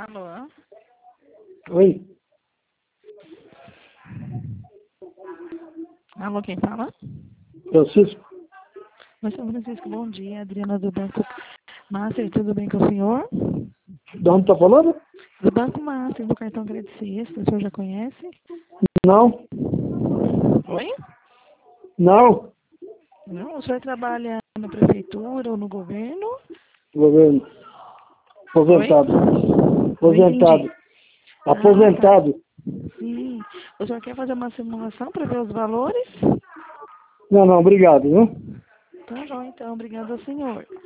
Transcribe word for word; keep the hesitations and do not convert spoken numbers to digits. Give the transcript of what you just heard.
Alô? Oi? Alô, quem fala? Francisco? Oi, São Francisco, bom dia. Adriana do Banco Master, tudo bem com o senhor? De onde tá falando? Do Banco Master, do cartão Crédito Sexta, o senhor já conhece? Não. Oi? Não. Não, o senhor trabalha na prefeitura ou no governo? Governo. Oi? Aposentado. Não entendi. Aposentado. Aposentado. Ah, tá. Sim. O senhor quer fazer uma simulação para ver os valores? Não, não, obrigado, viu? Tá bom, então. Obrigado ao senhor.